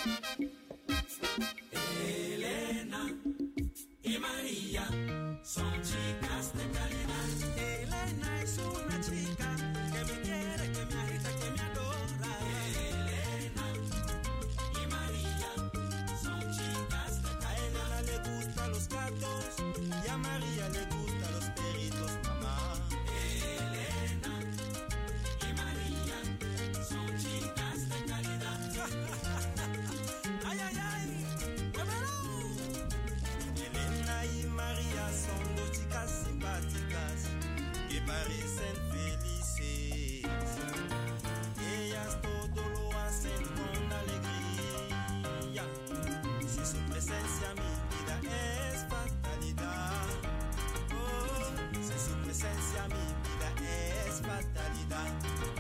Elena y María son chicas de calidad. Elena es una chica que me quiere, que me agita, que me adora. Elena y María son chicas de calidad. A Elena le gustan los gatos y a María le gustan los perritos, mamá. Elena y María son chicas de calidad. ¡Ay, ay, ay! ¡Muévelo! Elena y María son dos chicas simpáticas que parecen felices. Ellas todo lo hacen con alegría. Si su presencia mi vida es fatalidad. Oh, si su presencia mi vida es fatalidad.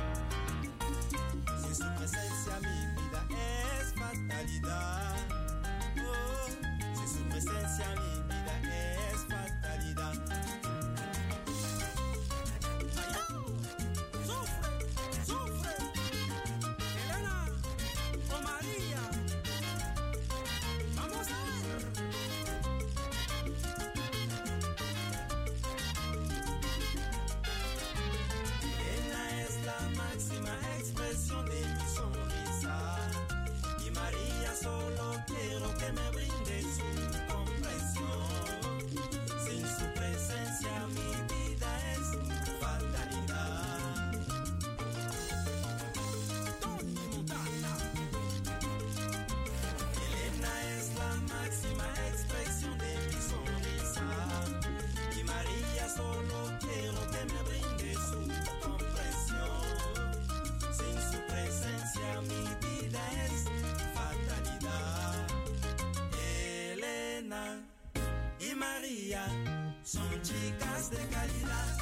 Si su presencia mi vida es fatalidad. Oh, si su presencia mi vida es fatalidad. ¡Sufre! ¡Sufre! Elena o María. Vamos a ver. Elena es la máxima expresión de mi sonrisa. Y María solo quiero que me brinde su comprensión. Sin su presencia mi vida es fatalidad. Tony Montana. Elena es la máxima expresión de mi sonrisa. Y María solo quiero que me brinde su comprensión. Sin su presencia mi vida es fatalidad. Elena y María son chicas de calidad.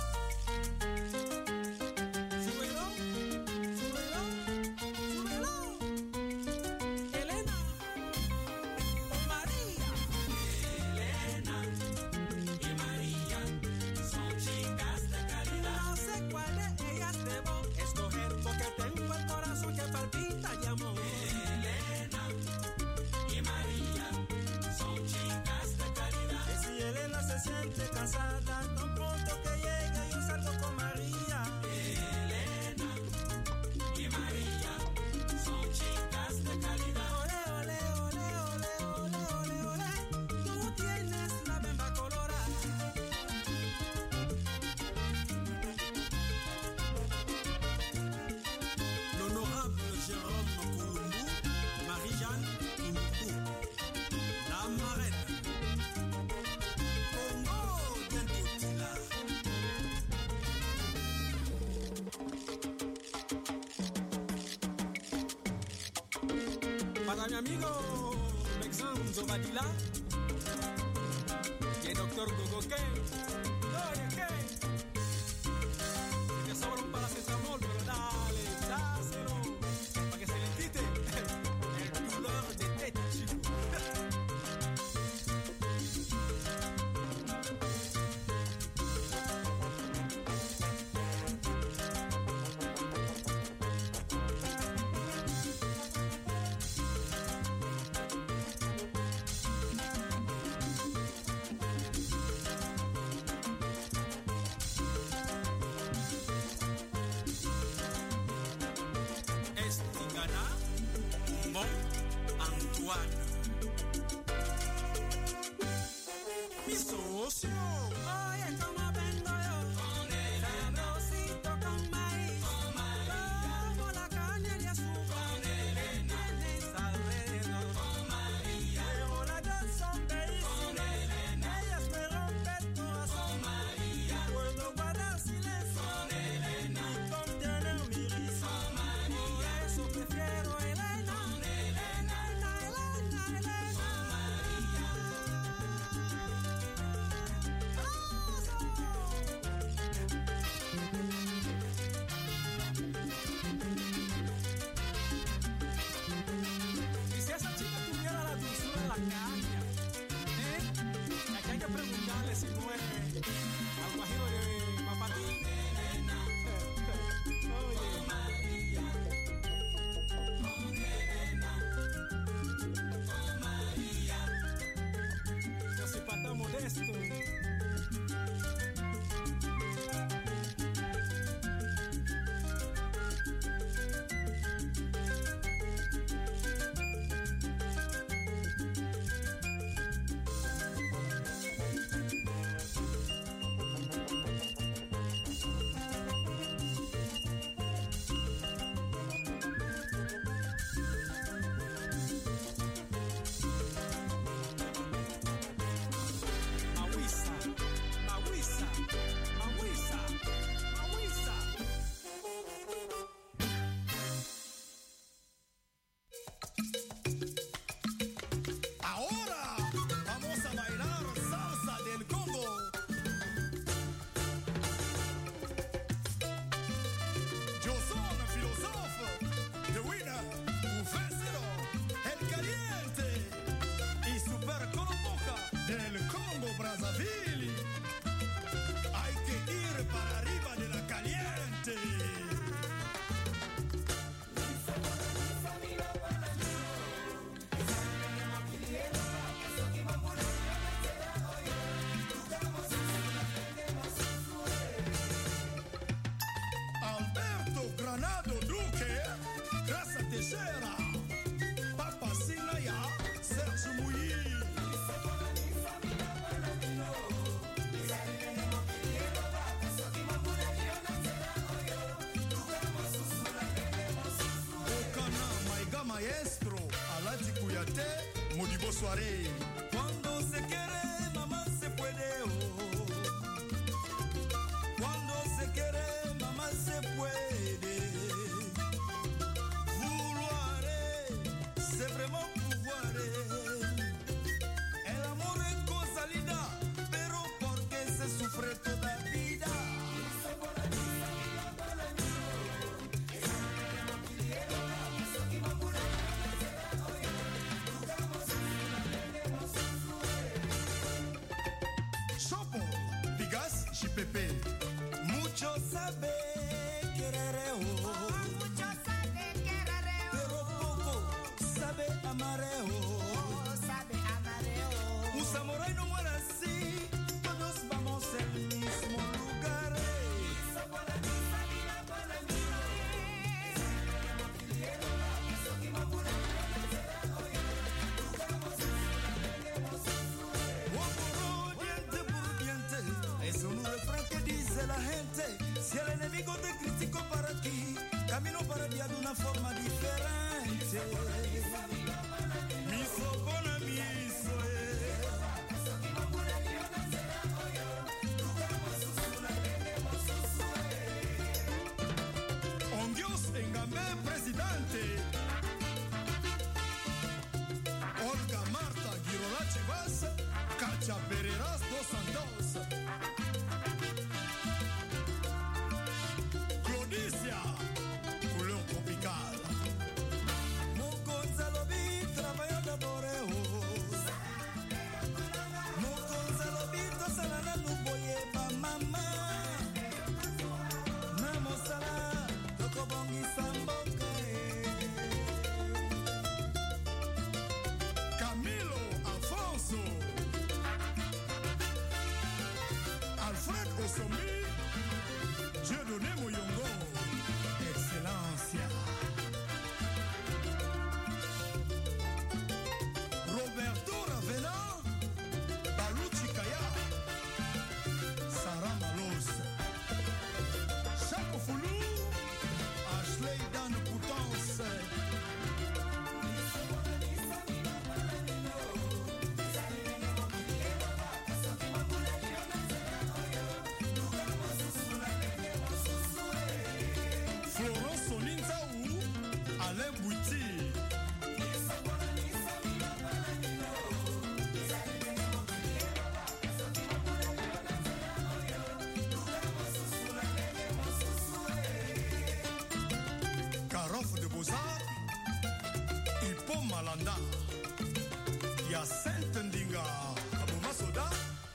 Súbelo, súbelo, súbelo. Elena o María. Elena y María son chicas de calidad. No sé cuál de ellas debo escoger porque tengo el corazón que palpita de amor. Elena y María son chicas de calidad. Y si Elena se siente cansada, tan pronto que llegue yo salgo con María. Elena y María son chicas de calidad. Ole, ole, ole, ole, ole, ole, ole. Tú tienes la bemba colorada. L'honorable Jérôme Koulou, Marie-Jeanne Koulou, la marraine. Congo bien toute là. Para mi amigo Mexan Zobadila, y el doctor Gogoke, oye, ¿qué? Si te sobra un paracetamol, pero dale, dáselo, para que se le quite el dolor de tête, chico. Estigana, Mont Antoine. Mi socio. Oye, ¿cómo vengo yo? Con Elena, Sabrosito con maíz. con María, Como la caña de azúcar. con Elena, Tienes alrededor. con María, Pero las dos son bellísimas. con Elena, Ellas me rompen el corazón. con María, Puedo guardar silencio con Elena, y contener mi risa. con María, Por eso prefiero Elena. con Elena, Elena, Elena, Elena. con María. Mate, Modibo soirée. Cuando se quiere, mamá se puede. Oh. Cuando se quiere, mamá se puede. Vouloir, c'est vraiment pouvoir. El amor es cosa linda, pero porque se sufre toda vida. Chopo, Bigas, JPP. Mucho sabe querer, oh. Mucho sabe querer, Pero poco sabe amar, oh. sabe amar, Un samurái no muere así, todos vamos al mismo lugar. Ojo, diente por diente, es un refrán que dice la gente. Si el enemigo te criticó para ti, camino para ti de una forma diferente. Miso con miso, On Dios Engambe, presidente. Olga Marta Girola Chivas, Cacha Pereras dos Santos. Claudicia, couleur tropicale. Mon Gonzalo bi trabalhando boreo. Mon Gonzalo bi tosalana no boye pa mama. Namo sala toko bongi samboka. Camilo Alfonso. Alfred Osomi. Dieudonné Moyongo. Excelencia. Roberto Ravena. Baluchi Kaya. Sarah Malos. Chaco Foulou. Ashley Dan Coutances. Florence Soninzaou, Alain Bouti. Karof de Bozar, Ipo Malanda, Yacinthe Ndinga, Abuma Soda.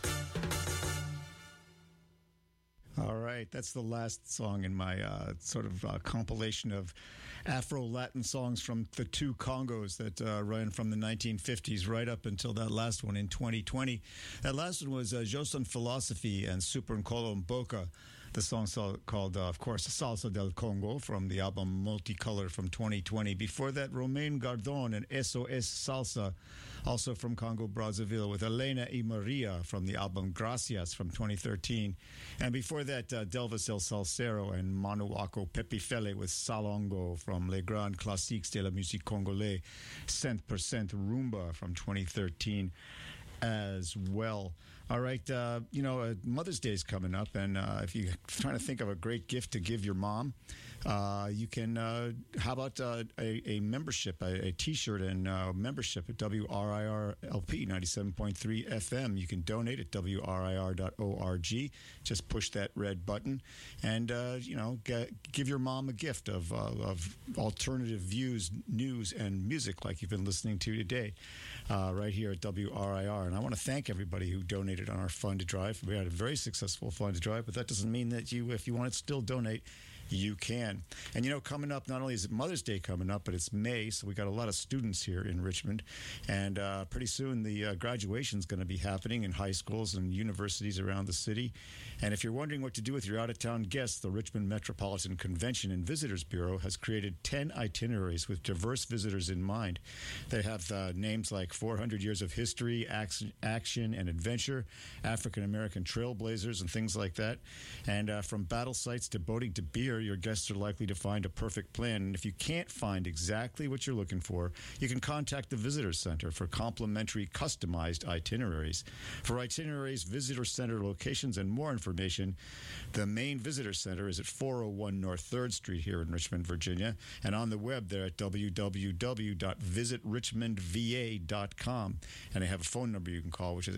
All right, that's the last song in my sort of compilation of Afro-Latin songs from the two Congos that ran from the 1950s right up until that last one in 2020. That last one was Joson Philosophy and Super Nkolo Mboka. The song called, of course, Salsa del Congo from the album Multicolor from 2020. Before that, Romain Gardon and SOS Salsa, also from Congo, Brazzaville, with Elena y Maria from the album Gracias from 2013. And before that, Delvis El Salsero and Manuako Pepifele with Salongo from Les Grands Classiques de la Musique Congolais, 100% Rumba from 2013 as well. All right, Mother's Day is coming up, and if you're trying to think of a great gift to give your mom, you can, how about a membership, a T-shirt and membership at WRIR LP 97.3 FM. You can donate at WRIR.org. Just push that red button and, give your mom a gift of alternative views, news, and music like you've been listening to today right here at WRIR. And I want to thank everybody who donated on our Fund to Drive. We had a very successful Fund to Drive, but that doesn't mean that if you want to still donate, you can. And, coming up, not only is it Mother's Day coming up, but it's May, so we got a lot of students here in Richmond. And pretty soon the graduation is going to be happening in high schools and universities around the city. And if you're wondering what to do with your out-of-town guests, the Richmond Metropolitan Convention and Visitors Bureau has created 10 itineraries with diverse visitors in mind. They have names like 400 Years of History, Action and Adventure, African-American Trailblazers, and things like that. And from battle sites to boating to beer, here, your guests are likely to find a perfect plan. And if you can't find exactly what you're looking for, you can contact the Visitor Center for complimentary customized itineraries. For itineraries, Visitor Center locations, and more information, the main Visitor Center is at 401 North 3rd Street here in Richmond, Virginia. And on the web, they're at www.visitrichmondva.com. And they have a phone number you can call, which is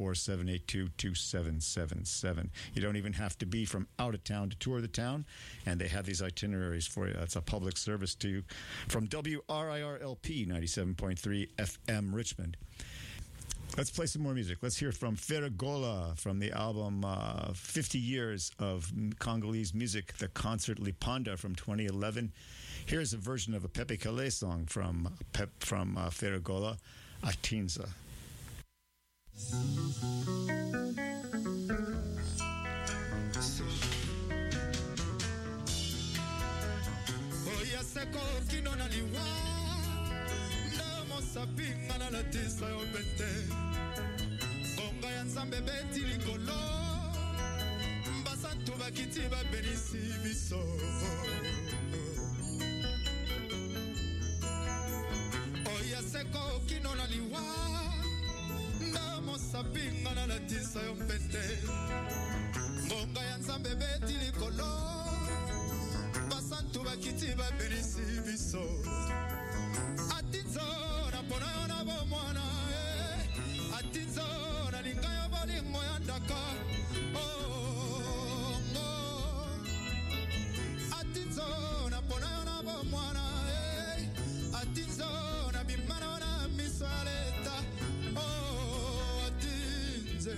804-782-2777. You don't even have to be from out of town to tour the town, and they have these itineraries for you. That's a public service to you from WRIRLP 97.3 FM Richmond. Let's play some more music. Let's hear from Ferregola from the album 50 Years of Congolese Music, the concert Lipanda from 2011. Here's a version of a Pepe Calais song from Ferregola, Atinza. Oya seko kino na liwa na mosapinga na latisa yo bete Onga ya nzambe beti likolo Mbasantu bakiti babenisi biso Oya seko kino na liwa na mosapinga na latisa yo bete Onga ya nzambe beti likolo Basantu bakiti babenisi biso Atinzo na pona yo na bomwana Atinzo na linga yo bolingo ya ndaka Atinzo na pona yo na bomwana Atinzo na bimana yo na miso ya leta Atinze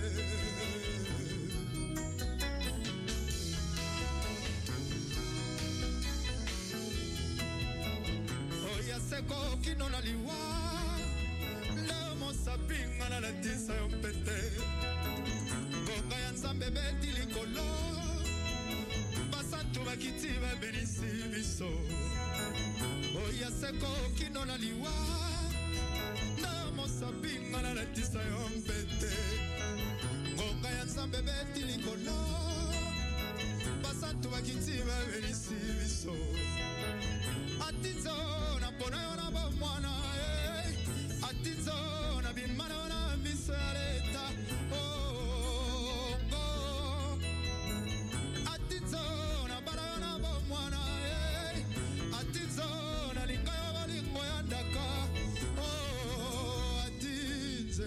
Seko kino na liwa na mosapinga na latisa yo pete Ngonga ya nzambe beti likolo Basantu bakiti babenisi biso Oya seko kino na liwa na mosapinga na latisa yo pete Ngonga ya nzambe beti likolo Basantu bakiti babenisi biso Atinzo na pona yo na bomwana Atinzo na bimana yo na miso ya leta Atinzo na bana yo na bomwana Atinzo na linga yo bolingo ya ndaka Atinze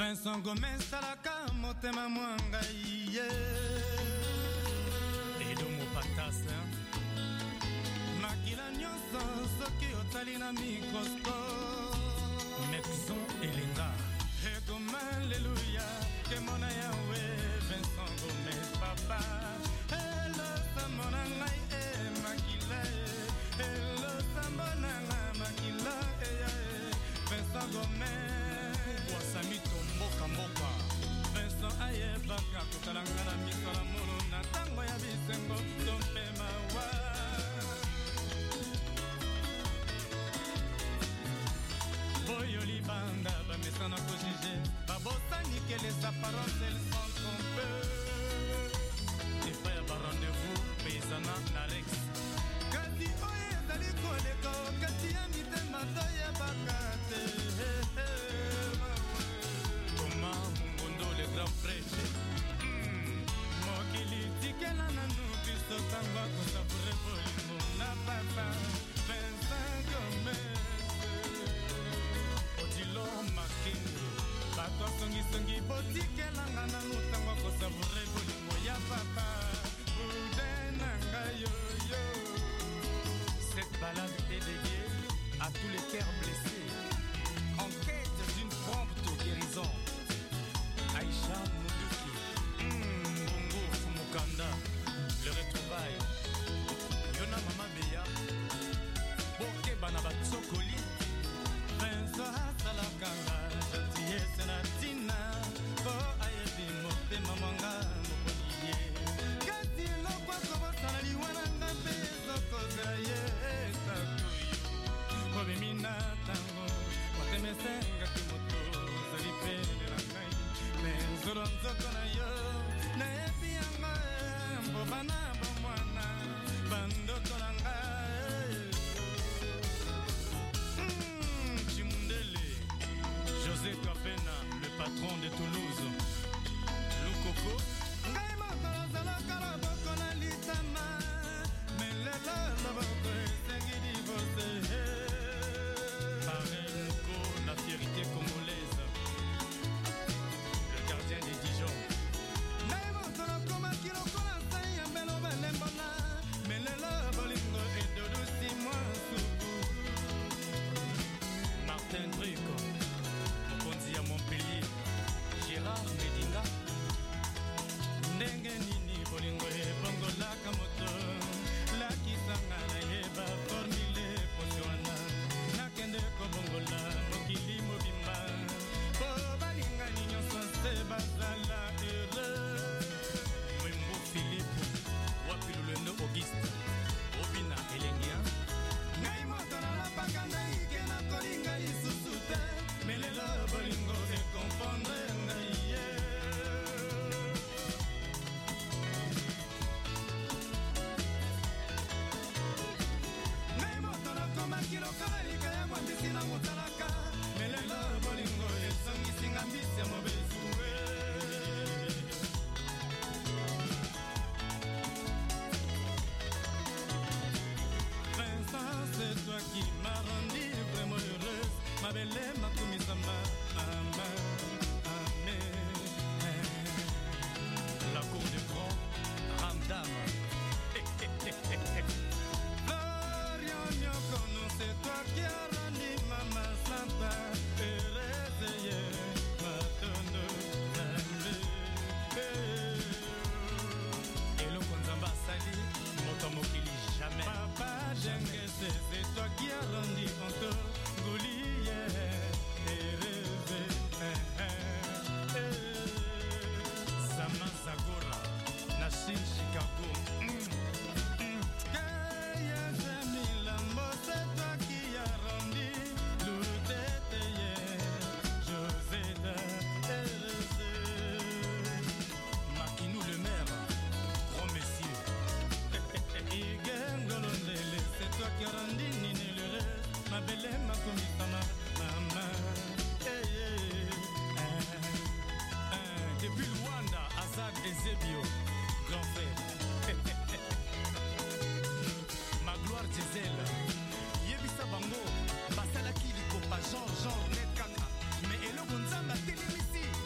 Vincent Gomez salaka motema mwanga iye Edomo patas makila nyonso soki otali na microscope Mexon elenga ekoma alleluya kemona yawe Vincent Gomez papa hello samona ngai makila hello samona makila Vincent Gomez wasami tomboka mboka Vincent ayebaka kotalanga na miso la mono na tango ya bisengo tompema wa Boyoli banda bamesana kojije babosani que les apparences elles sont trompeuses et pas y'a rendez-vous paysana na Rex kati oye ezali koleka kati ya mitema toyebakate Toma Mungondo le grand prêtre mokili tikela nanu biso tango akosavure bolingo na papa Vincent Gomez Odilo Makingo bato songi botikelanga nanu tango akosavure bolingo ya papa udenanga yoyo. Cette balade est dédiée à tous les cœurs blessés en quête d'une prompte guérison. Aïcha Moudouki, Bongo Fumukanda, le retrouvaille. Yona Mama Beya, Boke Banabatsokoli, Vincent Salakanga, Jatiye Senatina, Bo Ayebi Mote Mamanga, Mokoniye. Kasi Lokwa Kobo Salali Wananga Bezo Kozaye, Takuyo, Kobe Mina Tango, Wateme Senga Kimoto, Zalipe Rangai. Nzolonzoko na yo na epi yanga mbobana bomwana bandoko na ngai Chimundele José Kapena le patron de Toulouse Lukoko ngai mokolo zalaka loboko na litama melela loboko esengi divorce Parenko la fierté congolaise gardien de Dijon. Naïmo Tolokoma Kilokola Saya Melo Belembona Melela Bolingo et Dodo Simon Soubou Martin Druco Mokonzi à Montpellier Gérard Medinga Ndenge Nini Bolingo et Bongo Lakamoto Laki Sangana Yeba Formile Posioana Nakende Kobongola Mokili Mobimba Bobalinga Nino Bazala heureux Mwembo Philippe Wapilulendo Auguste Obina Elengia Ngai motona la pakanda ike na kolinga lisusu te Melela bolingo e confondre ngai ye Ngai motona koma kiloka lika ya mwambisi na mutalaka Melela bolingo e songisi ngambisi ya mobezu c'est toi qui m'as rendu vraiment heureuse ma belle ma kumisama maman la cour de grand Ramdam Florian Nyokono c'est toi qui as rendu maman santa heureuse ma tonne et le konzamba sali motomokili jamais papa Dengue c'est toi qui as rendu encore Goulier et rêvé Sama Zagora Nashin Chicago Kaya Jamilambo c'est toi qui as rendu Louteteye Joseda Makinou le maire Grand messieurs Igengolondele c'est toi qui as rendu Nini le reste ma belle ma comisama maman depuis Luanda Azad Ezebio grand frère ma gloire Gisèle Yebisa Bango Basala Kiliko pas Jean net kaka mais eloko nzamba telemisi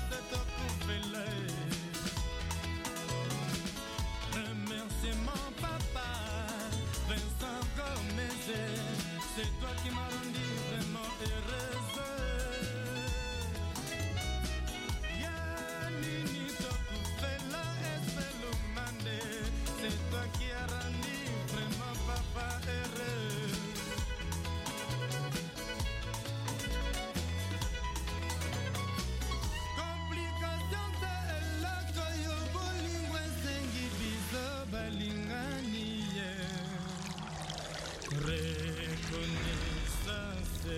Remerciement papa, Vincent Gomez, c'est toi qui m'as rendu vraiment heureuse. Yanini Tokufela Esselumande, c'est toi qui as rendu vraiment papa heureux. Complication de la koyo bolingwe sengi biso balingani reconnaissance.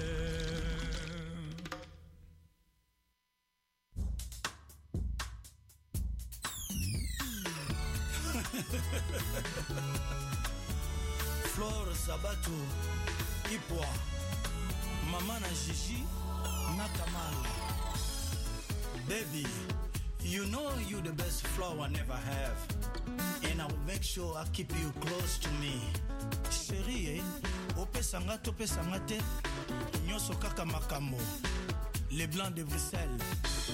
Flore Sabato, Ipwa, Mama na Gigi, Nakamal. Baby, you know you the best flower I never have. And I will make sure I keep you close to me. Chérie, ope sanga tope sangate, nyoso kaka makambo. Les Blancs de Bruxelles.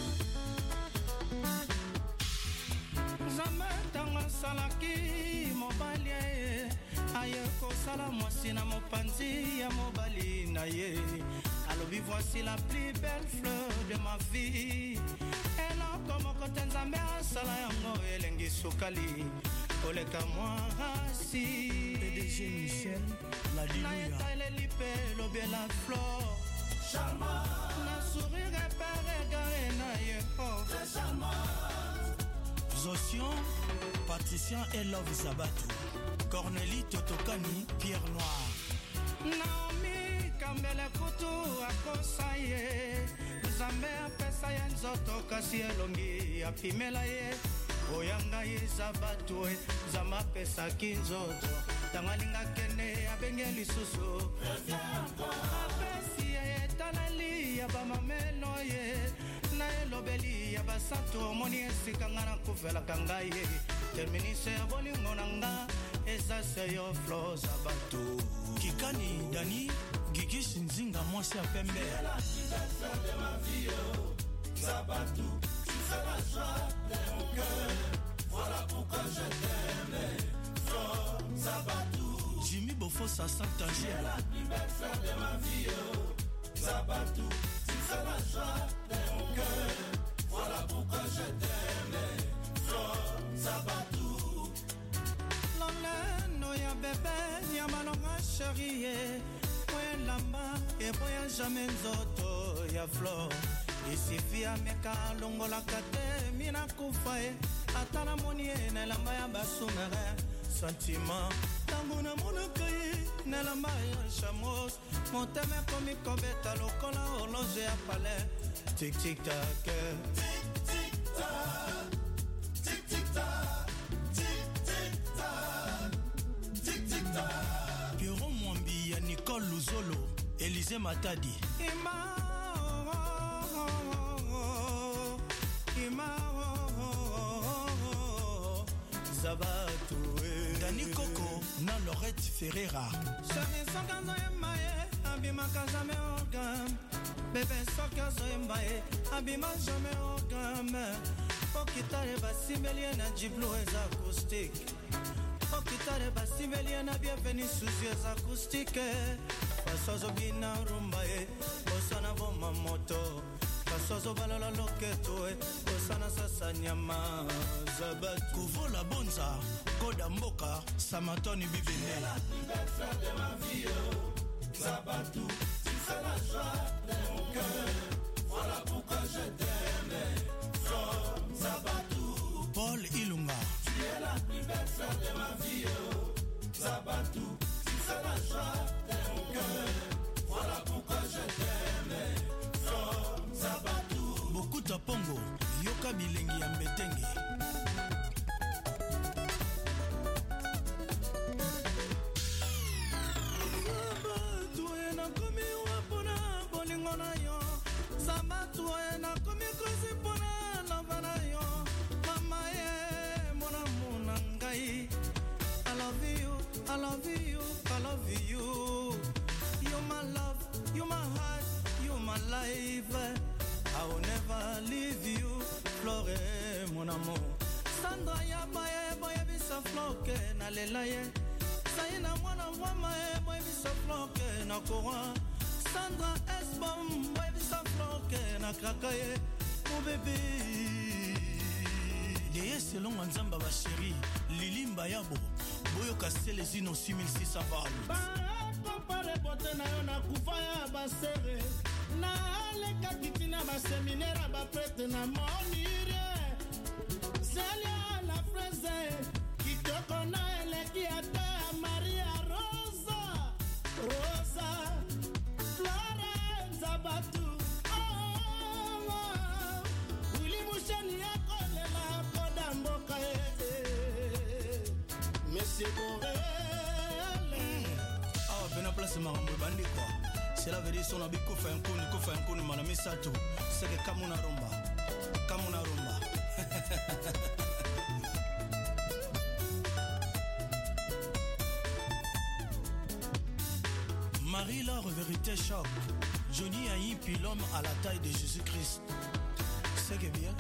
Zamatanga salaki mobali aye ko sala mwasi na mopanzi ya mobali na ye. Alobi voici la plus belle fleur de ma vie. Elle a comme côté nzambe asala yango elengi sukali. Oleka mwasi PDG Michel, la Lilouya. Na ele lipe lobi la fleur. Charmant. Na sourire pere gare na ye oh. Très charmant. Zosion, Patricien et Love Sabato, Cornélie Totokani, Pierre Noir. Naomi Kambele Kutu akosaye, Zambe apesa ye nzoto kasi elongi apimela ye. Oyanga ye Sabato, Zamba pesa kinzoto, tangalinga kene abengeli susu. Apesi ye talali abamameno ye. Na elobeli ya basanto moni esika nga na kufela kanga ye. Terminise ya bolingo na nga eza se yo Flore Sabato. Kikani Dani, Gigi Shinzinga mwasi ya pembe. Sabato, tu fais la joie de mon cœur. Voilà pourquoi je t'aime, Flore Sabato. Jimmy Bofossa Saint-Angèle. La plus belle fleur de ma vie, Sabato, tu fais la joie de mon cœur. Voilà pourquoi je t'aime, Flore Sabato. Loleno ya bebe ya malonga chérie. Poya lamba e poya jamais nzoto ya Flore. Isifi ameka longola kate mina kufae. Atana moni na lamba ya basumere. Sentiment tango na monokai na lamba ya chamos. Monteme komi kobeta lokola horloge ya palais. Tic tic tac, tic tic tac, tic tic tac, tic tic tac, tic tic tac. Pierrot Mwambi ya Nicole Luzolo, Élisée Matadi. Ima Sabato Dani Coco na Laurette Ferreira. Shani soka zoembaye abima kazame orgam. Bebe soka zoembaye abima jame orgam. Okitare basimelie na jiblo eza acoustique. Okitare basimelie na bienvenue sous yeux acoustique. Pasozo bina rumbaye osana bomba moto. Pasozo balala loketo osana sasa nyama. Sabato Kuvola Bonza, Koda Mboka, Samatoni Bibine. La plus belle fleur de ma vie, Sabato, tu fais la joie de mon cœur. Voilà pourquoi je t'aime, Flore Sabato. Paul Ilunga. Tu es la plus belle fleur de ma vie, Sabato, tu fais la joie de mon cœur. Voilà pourquoi je t'aime, Flore Sabato. Bokuta Pongo, Yoka Bilengi ya Mbetenge. life, I will never leave you. trésor mon amour Sandra Yabaye boye bisa floke na lelaye Saina mwana mama boye bisa floke na courant Sandra Esbom boye bisa floke na krakaye mon bébé Deye selon Nzamba ba chérie Lilimba yabo boyo kasele zino 6600 balles ba compare bote na yo na kufaya ba sere na le kakitina ba seminaire ba prêtre na monire Celia la fraise kitoko na eleki ata Maria Rosa Rosa Florence Abatu Willy Mushani akolela kodamboka Monsieur Borel Ah bena place marambo bandi quoi Cela veut dire son abi ko fa un coup malami sato c'est que kamuna rumba Marie-Laure vérité choc Johnny a eu puis l'homme à la taille de Jésus-Christ C'est que bien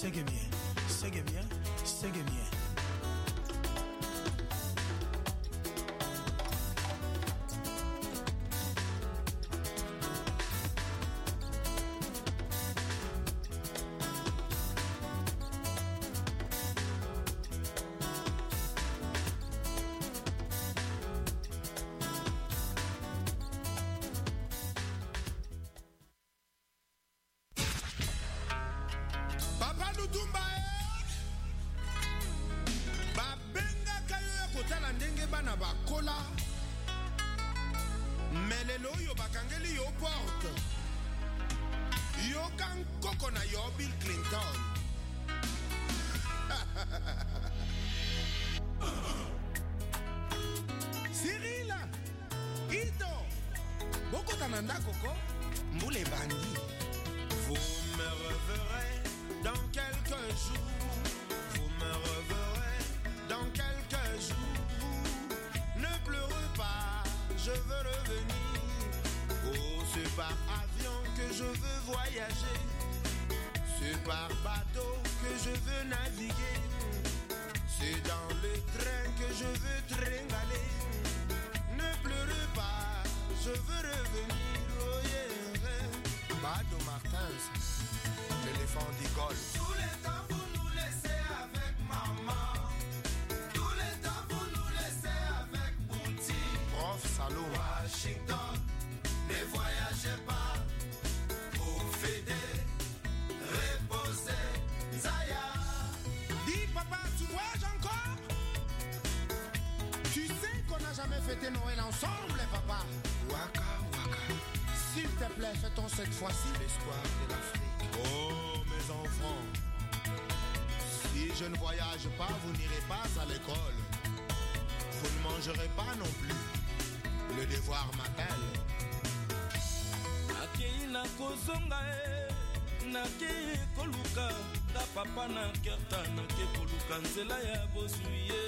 Noël ensemble, papa. Waka, waka. S'il te plaît, fêtons cette fois-ci L'espoir de l'Afrique. Oh, mes enfants. Si je ne voyage pas, vous n'irez pas à l'école. Vous ne mangerez pas non plus. Le devoir m'appelle. Nakei na kozonga nakei koluka da papa na kerta nakei koluka nzela ya bosuye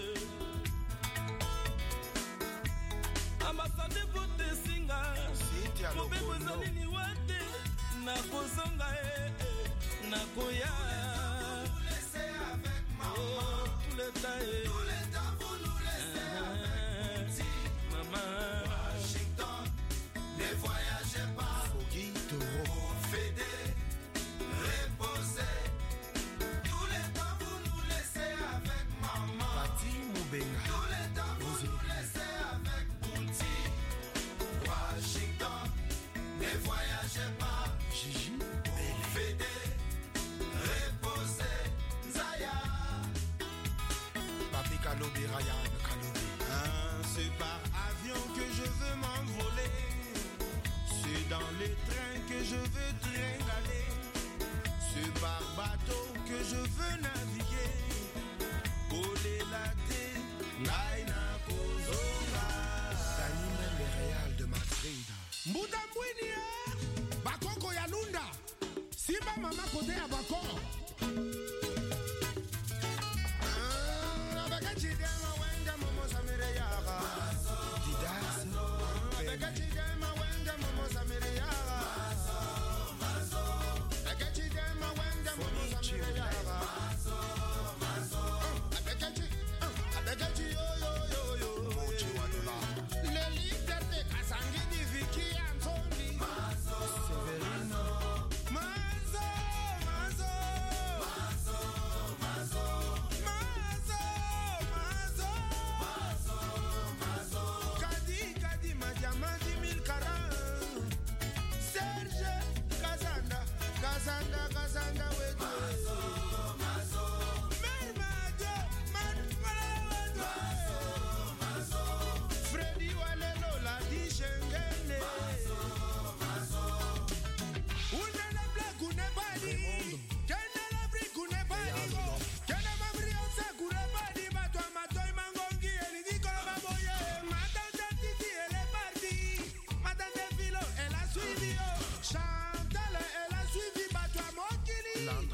Ambasade bote singa Mobebo zanini wate Na kozonga Nakoya Vous laissez avec maman Tout le temps vous nous laissez avec maman Washington Ne voyagez pas Pour fêter Reposer Tout le temps vous nous laissez avec maman Pati Moubenga. Tout le temps vous nous laissez avec Bounty Washington Ne voyagez pas Gigi. Pour fêter Reposer Zaya Papi Kalobi, Ryan Kalobi. C'est par avion que je veux m'envoler. C'est dans les trains que je veux tringaler. C'est par bateau que je veux naviguer. Olé laté, Naina Kozonga. Danime le Real de Madrid. Mbudambwini Bakoko ya Lunda. Simba mama kote ya Bako. Didas.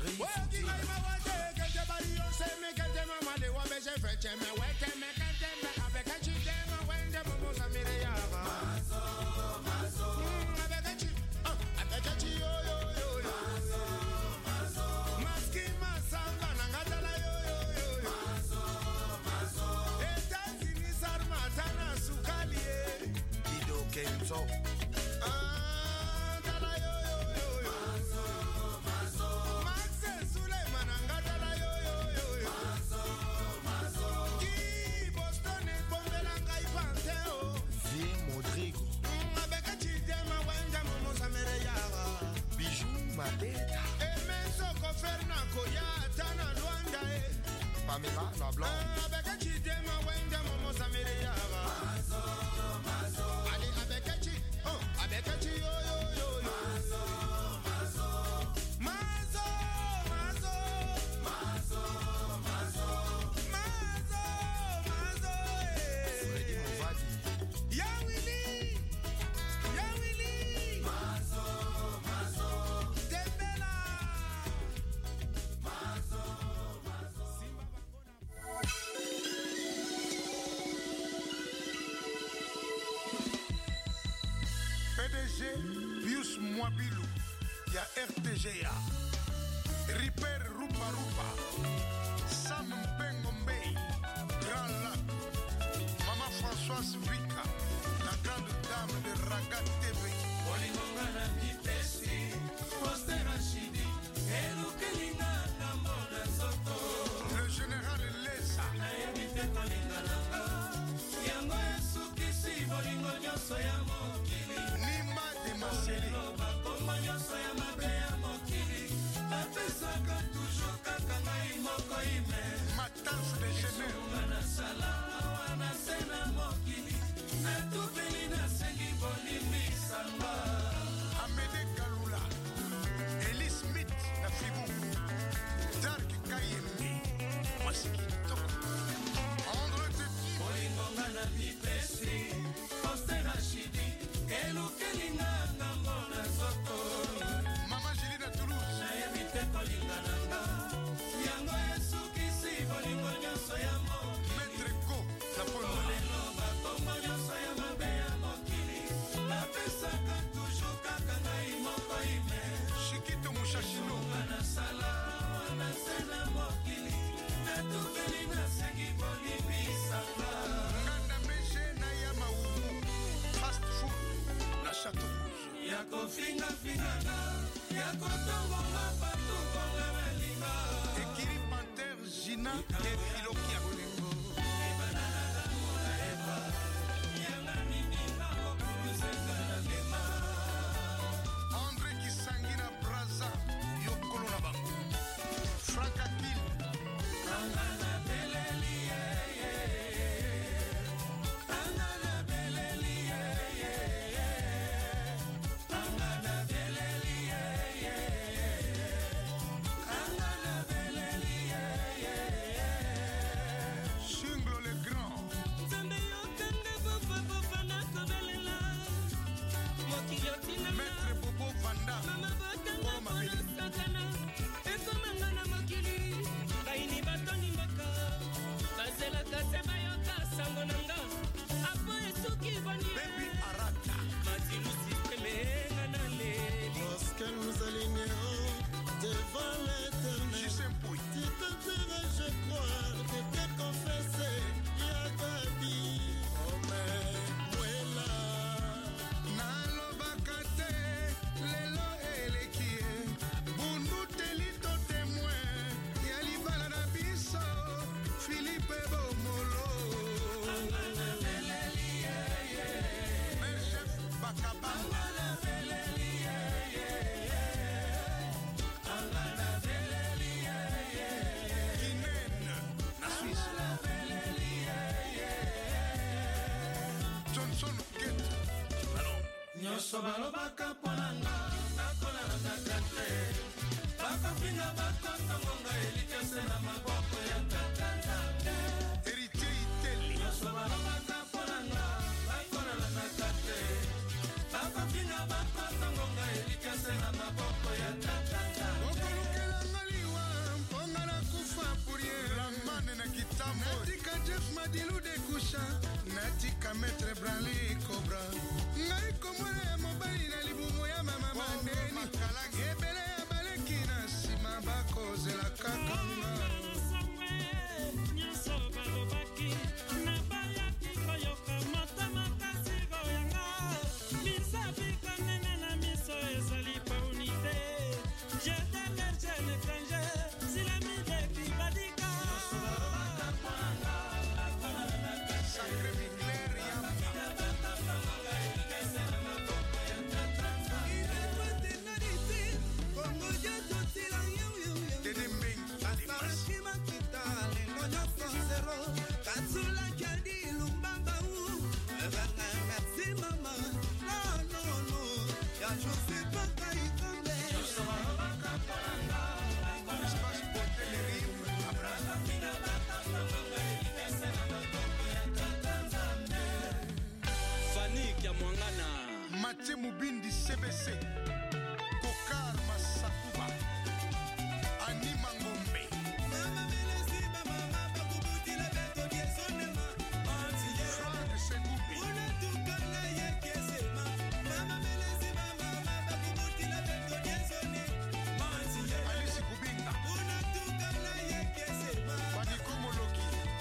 Pius Mwabilu, ya RTGA, Ripper Rupa Rupa, Sam Mpengo Mbey, Grand Lac, Maman Françoise Vika, la grande dame de Raga TV. Olingongana Mipesi, Foster Rachidi, Elukelinga Namona Soto. Le général Lesa, Ayamite Kolingananga, Yango Esukisi, Bolingo Nyoso ya Mokili. Nima de Maseli, Bakombo Nyoso ya Mabe ya Mokili. Apesaka toujours kaka ngai moko ime. Matance de Genève, Ungana sala, wana sena Mokili. Natupeli na sengi bolimi samba. Amédée Kalula, Elie Smith, la Fibou, Dark Kayembe, Masiki Toko, André Teti, Olingongana Mipesi, Foster Rachidi, Elukelinga Namona Soto. Maman Gélina Toulouse, Ayamite Kolingananga, Yango Esukisi, Bolingo Nyoso ya Mokili. Maître Go, la Pologne, Lelo bakombo nyonso ya mabe ya mokili. Bapesaka toujours kaka ngai moko ime. Chiquito Mouchachino, Wana sala, wana sena mokili. Natupeli nasengi bolimi sanga. Nganda Meche na Yamaoumou, Fast Food, la Château Rouge, Ya kofinga-finganga, ya kotongonga patu konga melinga. Ekiri Panther, Gina et Philokia Kongo. Yanga mininga okuruzenga na lema. André Kisangina Braza, Yokolo na bango. Frank Akil, Angana beleli ye. Angana beleli ye. Angana beleli ye. Angana beleli ye. Chinglo le Grand, Nzambe yokende bofa nakobelela mokili otinanga Maître Bobo Vanda, mama botanga mpona sakana ekomanga na mokili baini batoni mboka bazelaka se bayoka sango na nga apo esuki boni Baby Arata, matilusi emenga na leli Lorsque nous alignerons devant l'éternel, Gisem Pouy, tu te dirais, je crois, que t'es confessé, Yagabi, Omer, Mwela. Nalobakate, Lelo Elekie, Bundu Telito Témoin, Yalibala na biso, Philippe Bomolo. Mère chef Bakabamba, Guinène, na Suisse. Johnson Gate, alors. Nyonso balobaka mpona nga nakolalaka te. Bakofinga bakotongonga elikese na maboko ya tata nzambe. Héritier Iteli, Nyonso balobaka mpona nga bakolalaka te. Bakofinga bakotongonga elikese na maboko ya tata nzambe. Okolukelanga liwa natika Jeff Madilu de Kusha, natika Maître Branly Cobra. Ngai komore ya mobali na libumu ya mama mandeni. Ebele ya baleki na sima bakozela kakanga. Mate Mubindi CBC Kokar Masakuba Anima Ngombe Frank Segubi Alice Kubinga Baniko Moloki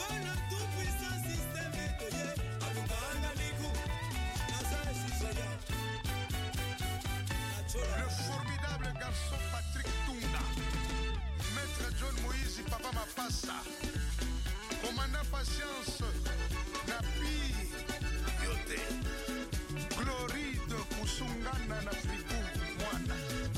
le formidable garçon Patrick Tunga, Maître John Moïse Papa Mapassa, commandant Patience Napi Yote, Glory de Kusungana na Friku Mwana.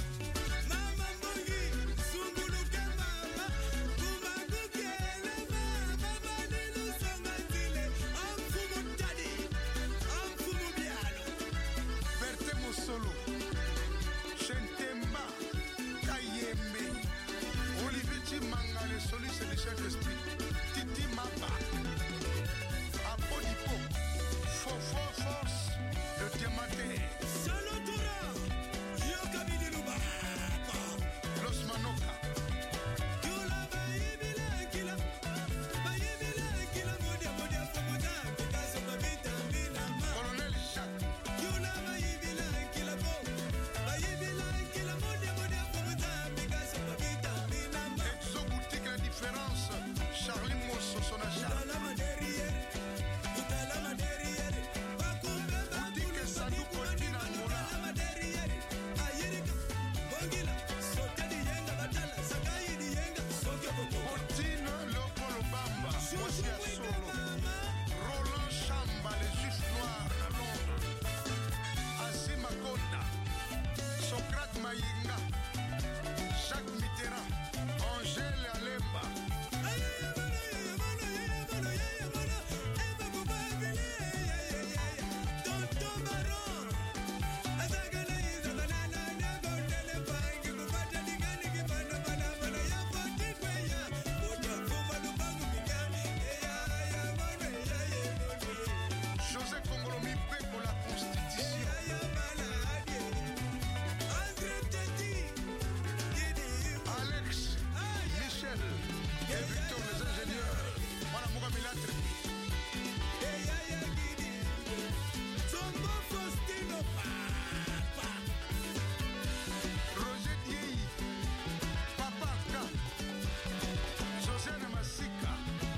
Berthe Mosolo Chentemba, Kayembe, Olivier Chimanga, le soliste du Saint-Esprit, Titi Maba, Apodipo, Fofo Force, le Diamanté, Los Manoka, Colonel Jacques, Exo Boutique La Différence, Charlie Mosso Sonacha, Boutique Sadou Cortina Angola, Cortine Leopoldo Bamba, Mosia Solo, Roland Chamba, les Juifs Noirs à Londres, Azima Gonda, Socrate Mayinga, Jacques Mitterrand, Angèle Alemba, José Congolomi Peko la Constitution, Alex, Michel et Victor les ingénieurs. Voilà Mogamila Tripi. Roger Diei, Papa K, Josiane Massika,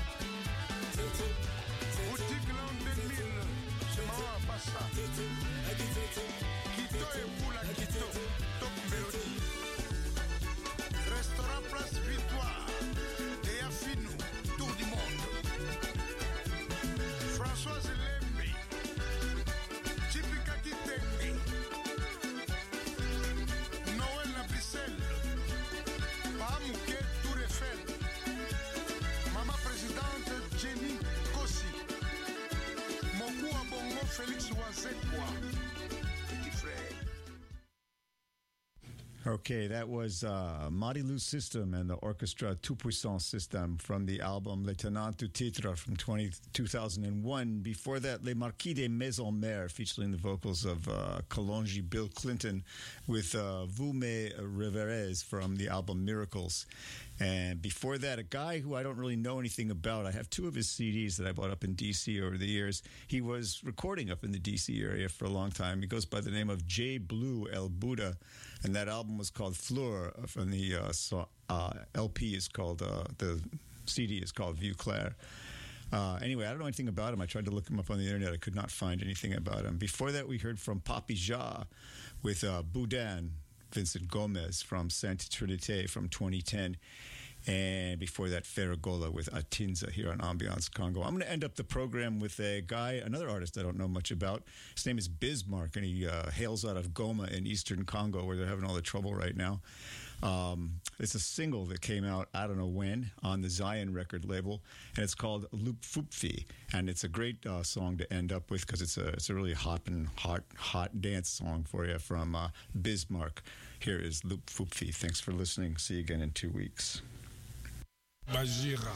Boutique L'An 2000, chez Maman Passa, Quito et Poula Quito, Top Mélodie, Restaurant Place Victoire, Théa Finou, Tour du Monde, Françoise Lembe, Chipika Kitenge, Noël Nabissel, Pahamouké Tour Eiffel, Maman Présidente Jenny Kossi, Mokou Abongo Félix Wazekwa, petit frère. Okay, that was Marilu System and the orchestra Tout Puissant System from the album Le Tenant du Titre from 2001. Before that, Les Marquis des Maisons Mères, featuring the vocals of Kalonji Bill Clinton with Vous me reverrez from the album Miracles. And before that, a guy who I don't really know anything about. I have 2 of his CDs that I bought up in D.C. over the years. He was recording up in the D.C. area for a long time. He goes by the name of J. Blue El Buddha, and that album was called Fleur, and the LP is called, the CD is called Vue Claire. Anyway, I don't know anything about him. I tried to look him up on the internet. I could not find anything about him. Before that, we heard from Papi Ja with Boudin, Vincent Gomez from Sainte Trinité from 2010. And before that, Ferragola with Atinza here on Ambiance Congo. I'm going to end up the program with a guy, another artist I don't know much about. His name is Bismarck, and he hails out of Goma in eastern Congo, where they're having all the trouble right now. It's a single that came out, I don't know when, on the Zion record label, and it's called Loop Foopfi, and it's a great song to end up with because it's a really hot dance song for you from Bismarck. Here is Loop Foopfi. Thanks for listening. See you again in 2 weeks. Bajira.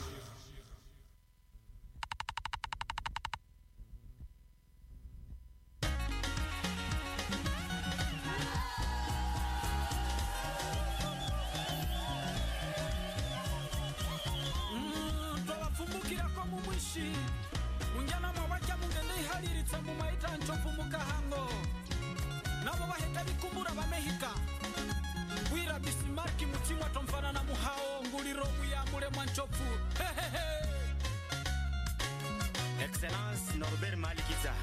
Unjana mwawacha mungende ihaliritsa mumaita nchofu mukahango nabo baheta bikumbura bamehika wira Bismarck mutimwa tomfana na muhao nguliro muyamule mwanchofu Excellence Norbert Malikiza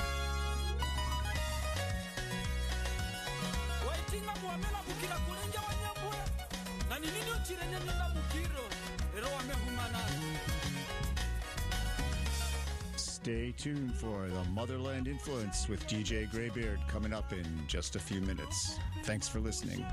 waitinga muamela bukira kulenja wanyambwe na nini ochirenya nenda bukiro ero wamehumana. Stay tuned for the Motherland Influence with DJ Greybeard coming up in just a few minutes. Thanks for listening.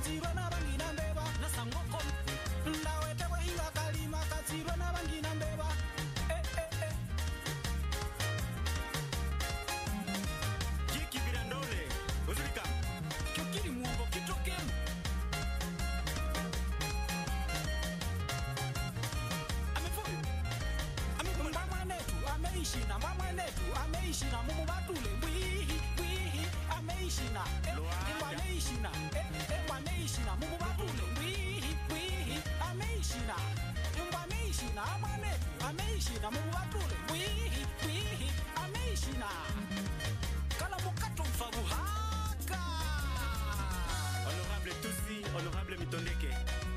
katsirwa na bangina mbeba nasangoko ndawete bwehinga kalima katsirwa na bangina mbeba Jiki birandole uzulika kyokiri muongo kitokemu ameishina mumu batule bwihi ameishina ameishina mumu batule bwihi ameishina amane ameishina mumu batule bwihi ameishina kala mukato mfabu haka Honorable Tusi, honorable Mitondeke.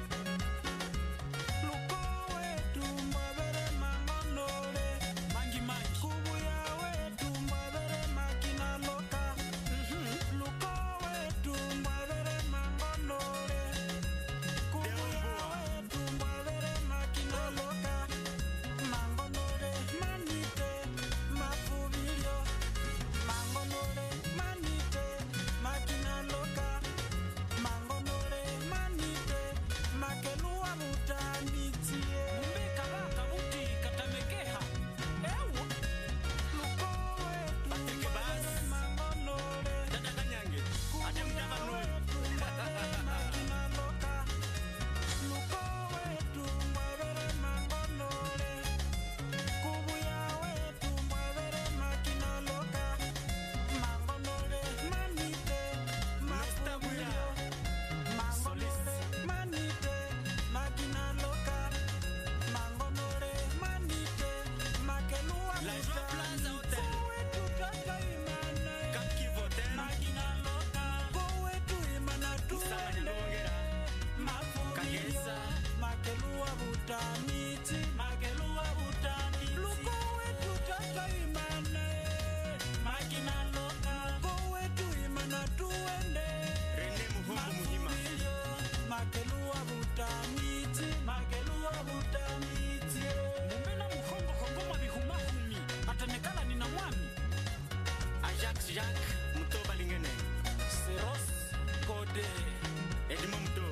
Jacques Mutoba Lingene Seros Kode Edmond Muto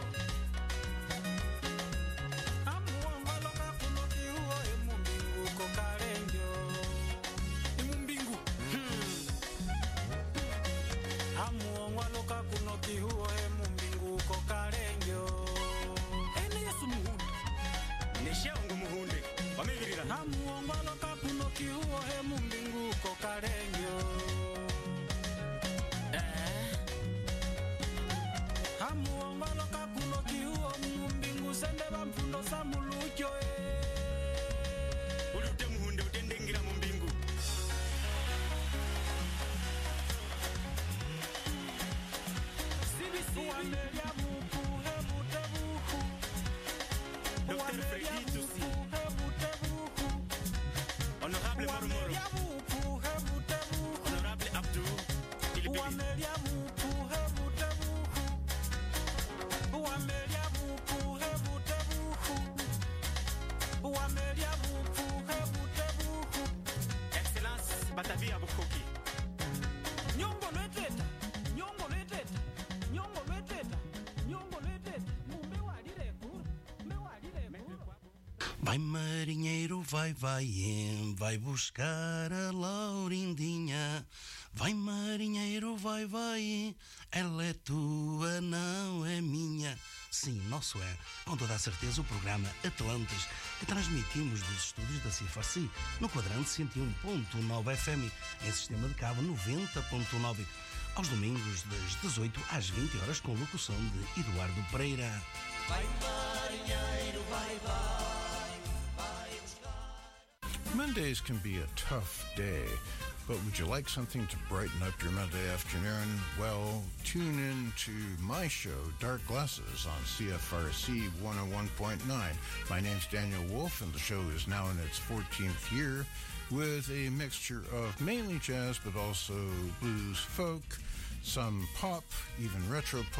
amuongoloka kunoki huo emumbingu kokarengyo emumbingu amuongoloka kunoki huo emumbingu kokarengyo ene yesu muhunde Nesha ungu muhunde Wamegirira amuongoloka kunoki huo emumbingu kokarengyo amuongoloka kunoki huo mumbingu sende bamfundo sa mulucho Uli ute muhunde utendengira mumbingu Sibi wamelia buku hebute buku Dr. Freddy Tusi hebute buku Honorable Mormoro wamelia buku hebute buku Honorable Abdou Ilibili wamelia buku hebute buku wamelia buku hebute buku wamelia buku hebute buku Excellence Batavia Bukoki nyongo lweteta mumbe walire kuru Vai marinheiro, vai, vai buscar a Laurindinha. Vai marinheiro, vai, ela é tua, não é minha. Sim, nosso é, com toda a certeza, o programa Atlantes, que transmitimos dos estúdios da CFRC, no quadrante 101.9 FM, em sistema de cabo 90.9, aos domingos das 18 às 20 horas, com locução de Eduardo Pereira. Vai marinheiro, vai. Mondays can be a tough day, but would you like something to brighten up your Monday afternoon? Well, tune in to my show, Dark Glasses, on CFRC 101.9. My name's Daniel Wolf, and the show is now in its 14th year, with a mixture of mainly jazz, but also blues, folk, some pop, even retro pop.